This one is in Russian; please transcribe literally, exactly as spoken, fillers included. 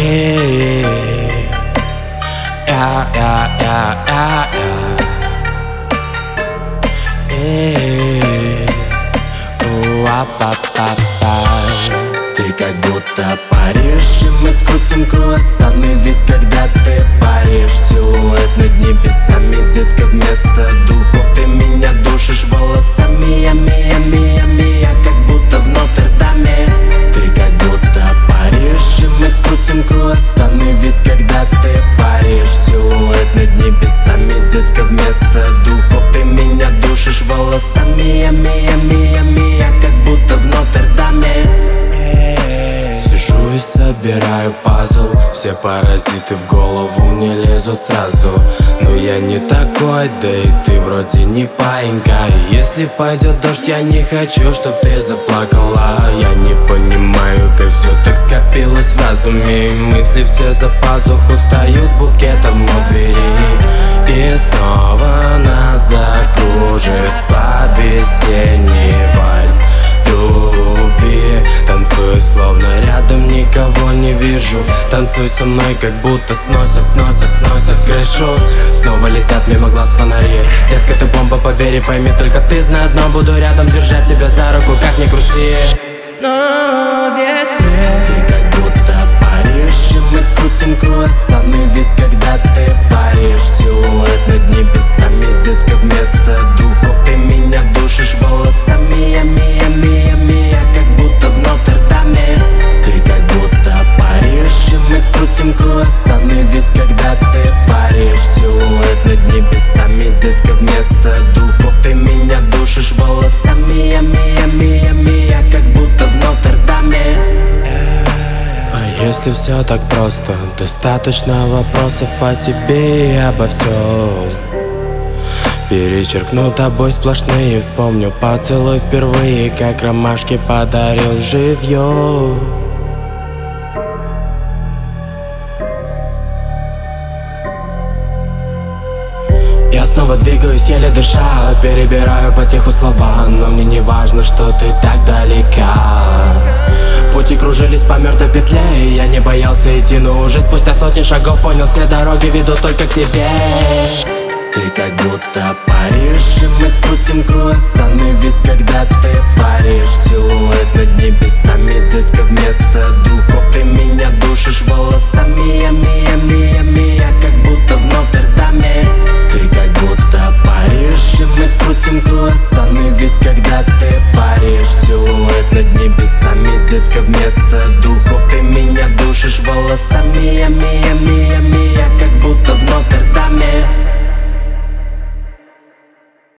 Эй, я, я, я, я, я. Эй, уа-па-па-па. Ты как будто паришь, и мы крутим круассаны. Ведь когда ты паришь, силуэт над небесами. Детка, вместо духов ты меня душишь волосами. Я, мия, мия, мия, как будто в Нотр-Даме. Ты как будто паришь, и мы крутим круассаны. Ведь когда ты паришь, силуэт над небесами. Детка, вместо духов ты меня душишь волосами. Я, мия, мия, мия, как будто в Нотр-Даме. Сижу и собираю пазл. Все паразиты в голову не лезут сразу. Но я не такой, да и ты вроде не паинька. И если пойдет дождь, я не хочу, чтоб ты заплакала. Я не понимаю, как все так скопилось в разуме. И мысли все за пазуху, стою с букетом у двери. И снова нас закружит под весенний вальс любви. Танцую, словно рядом никого не вижу. Танцуй со мной, как будто сносят, сносят, сносят крышу. Снова летят мимо глаз фонари. Детка, ты бомба, поверь, пойми, только ты знай одно. Буду рядом держать тебя за руку, как ни крути. Но ведь ты, ты как будто паришь, и мы крутим круассаны. Ведь когда ты паришь, силуэт над небесами. Детка, вместо духов ты меня душишь волосами. Я, мия, мия, мия, как будто в Нотр-Даме. Ты как будто паришь, и мы крутим круассаны. Ведь когда ты паришь, силуэт над небесами. Детка, вместо духов ты меня душишь волосами. Я, мия, мия, мия, как будто в Нотр-Даме. А если все так просто, достаточно вопросов о тебе и обо всем. Перечеркну тобой сплошные, вспомню поцелуй впервые, как ромашки подарил живьем. Я снова двигаюсь, еле дыша, перебираю потиху слова. Но мне не важно, что ты так далека. Пути кружились по мертвой петле, и я не боялся идти, но уже спустя сотни шагов понял, все дороги ведут только к тебе. Ты как будто паришь, и мы крутим круассаны. Ведь когда ты паришь, силуэт над небесами. Детка, вместо духов ты меня душишь волосами. Я, мия, мия, мия, как будто в Нотр-Даме. Ты как будто паришь, и мы крутим круассаны. Ведь когда ты паришь, силуэт над небесами. Детка, вместо духов ты меня душишь волосами. Я, мия,